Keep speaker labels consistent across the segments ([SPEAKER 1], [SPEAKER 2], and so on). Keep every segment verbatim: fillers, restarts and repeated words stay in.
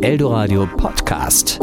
[SPEAKER 1] Eldoradio Podcast.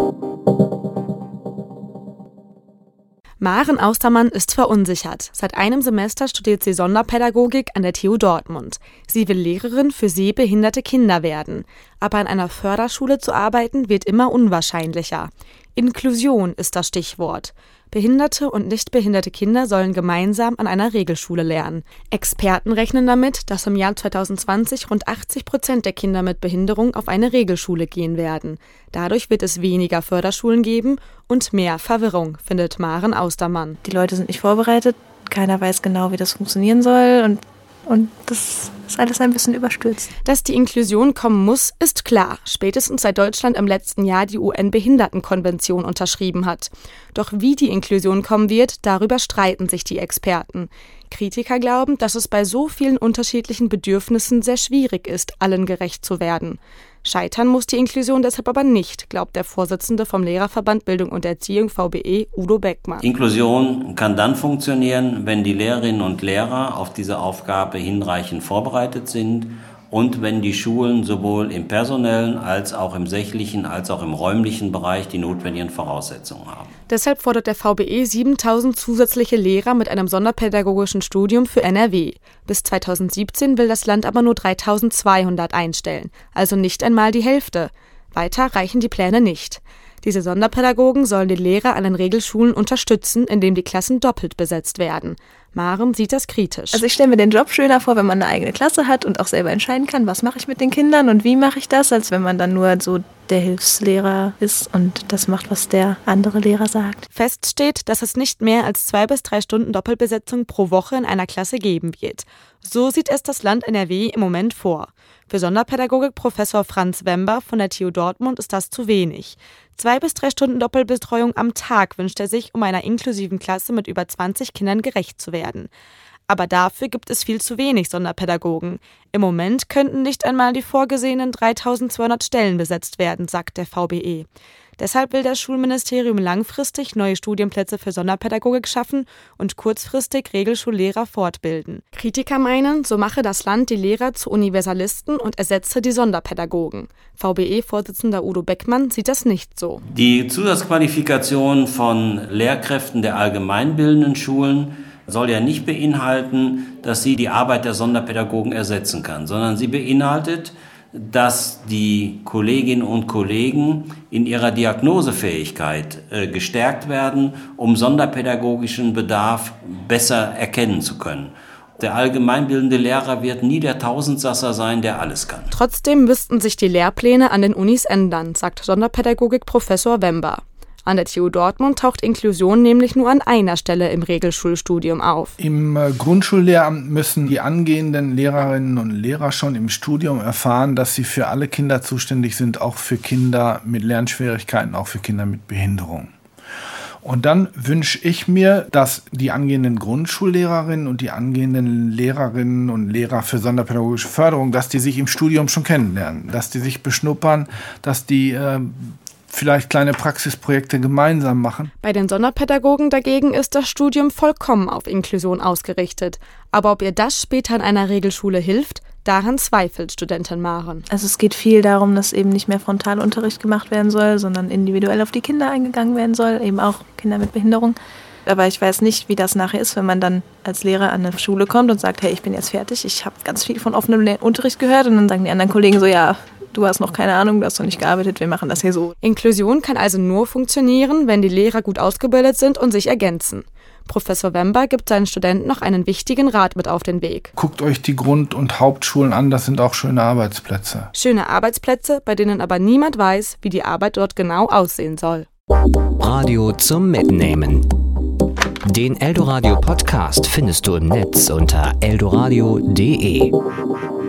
[SPEAKER 2] Maren Austermann ist verunsichert. Seit einem Semester studiert sie Sonderpädagogik an der T U Dortmund. Sie will Lehrerin für sehbehinderte Kinder werden. Aber an einer Förderschule zu arbeiten, wird immer unwahrscheinlicher. Inklusion ist das Stichwort. Behinderte und nicht behinderte Kinder sollen gemeinsam an einer Regelschule lernen. Experten rechnen damit, dass im Jahr zwanzig zwanzig rund achtzig Prozent der Kinder mit Behinderung auf eine Regelschule gehen werden. Dadurch wird es weniger Förderschulen geben und mehr Verwirrung, findet Maren Austermann.
[SPEAKER 3] Die Leute sind nicht vorbereitet, keiner weiß genau, wie das funktionieren soll und Und das ist alles ein bisschen überstürzt.
[SPEAKER 2] Dass die Inklusion kommen muss, ist klar. Spätestens seit Deutschland im letzten Jahr die U N-Behindertenkonvention unterschrieben hat. Doch wie die Inklusion kommen wird, darüber streiten sich die Experten. Kritiker glauben, dass es bei so vielen unterschiedlichen Bedürfnissen sehr schwierig ist, allen gerecht zu werden. Scheitern muss die Inklusion deshalb aber nicht, glaubt der Vorsitzende vom Lehrerverband Bildung und Erziehung V B E, Udo Beckmann.
[SPEAKER 4] Inklusion kann dann funktionieren, wenn die Lehrerinnen und Lehrer auf diese Aufgabe hinreichend vorbereitet sind und wenn die Schulen sowohl im personellen als auch im sächlichen als auch im räumlichen Bereich die notwendigen Voraussetzungen haben.
[SPEAKER 2] Deshalb fordert der V B E siebentausend zusätzliche Lehrer mit einem sonderpädagogischen Studium für N R W. Bis zweitausendsiebzehn will das Land aber nur dreitausendzweihundert einstellen, also nicht einmal die Hälfte. Weiter reichen die Pläne nicht. Diese Sonderpädagogen sollen die Lehrer an den Regelschulen unterstützen, indem die Klassen doppelt besetzt werden. Maren sieht das kritisch.
[SPEAKER 3] Also ich stelle mir den Job schöner vor, wenn man eine eigene Klasse hat und auch selber entscheiden kann, was mache ich mit den Kindern und wie mache ich das, als wenn man dann nur so der Hilfslehrer ist und das macht, was der andere Lehrer sagt.
[SPEAKER 2] Fest steht, dass es nicht mehr als zwei bis drei Stunden Doppelbesetzung pro Woche in einer Klasse geben wird. So sieht es das Land N R W im Moment vor. Für Sonderpädagogik Professor Franz Wember von der T U Dortmund ist das zu wenig. Zwei bis drei Stunden Doppelbetreuung am Tag wünscht er sich, um einer inklusiven Klasse mit über zwanzig Kindern gerecht zu werden. Aber dafür gibt es viel zu wenig Sonderpädagogen. Im Moment könnten nicht einmal die vorgesehenen dreitausendzweihundert Stellen besetzt werden, sagt der V B E. Deshalb will das Schulministerium langfristig neue Studienplätze für Sonderpädagogik schaffen und kurzfristig Regelschullehrer fortbilden. Kritiker meinen, so mache das Land die Lehrer zu Universalisten und ersetze die Sonderpädagogen. V B E-Vorsitzender Udo Beckmann sieht das nicht so.
[SPEAKER 4] Die Zusatzqualifikation von Lehrkräften der allgemeinbildenden Schulen soll ja nicht beinhalten, dass sie die Arbeit der Sonderpädagogen ersetzen kann, sondern sie beinhaltet, dass die Kolleginnen und Kollegen in ihrer Diagnosefähigkeit äh, gestärkt werden, um sonderpädagogischen Bedarf besser erkennen zu können. Der allgemeinbildende Lehrer wird nie der Tausendsasser sein, der alles kann.
[SPEAKER 2] Trotzdem müssten sich die Lehrpläne an den Unis ändern, sagt Sonderpädagogik Professor Wember. An der T U Dortmund taucht Inklusion nämlich nur an einer Stelle im Regelschulstudium auf.
[SPEAKER 5] Im Grundschullehramt müssen die angehenden Lehrerinnen und Lehrer schon im Studium erfahren, dass sie für alle Kinder zuständig sind, auch für Kinder mit Lernschwierigkeiten, auch für Kinder mit Behinderung. Und dann wünsche ich mir, dass die angehenden Grundschullehrerinnen und die angehenden Lehrerinnen und Lehrer für sonderpädagogische Förderung, dass die sich im Studium schon kennenlernen, dass die sich beschnuppern, dass die äh, vielleicht kleine Praxisprojekte gemeinsam machen.
[SPEAKER 2] Bei den Sonderpädagogen dagegen ist das Studium vollkommen auf Inklusion ausgerichtet. Aber ob ihr das später in einer Regelschule hilft, daran zweifelt Studentin Maren.
[SPEAKER 3] Also es geht viel darum, dass eben nicht mehr Frontalunterricht gemacht werden soll, sondern individuell auf die Kinder eingegangen werden soll, eben auch Kinder mit Behinderung. Aber ich weiß nicht, wie das nachher ist, wenn man dann als Lehrer an eine Schule kommt und sagt, hey, ich bin jetzt fertig, ich habe ganz viel von offenem Unterricht gehört und dann sagen die anderen Kollegen so, ja, du hast noch keine Ahnung, du hast noch nicht gearbeitet, wir machen das hier so.
[SPEAKER 2] Inklusion kann also nur funktionieren, wenn die Lehrer gut ausgebildet sind und sich ergänzen. Professor Wember gibt seinen Studenten noch einen wichtigen Rat mit auf den Weg.
[SPEAKER 5] Guckt euch die Grund- und Hauptschulen an, das sind auch schöne Arbeitsplätze.
[SPEAKER 2] Schöne Arbeitsplätze, bei denen aber niemand weiß, wie die Arbeit dort genau aussehen soll.
[SPEAKER 1] Radio zum Mitnehmen. Den Eldoradio Podcast findest du im Netz unter eldoradio punkt de.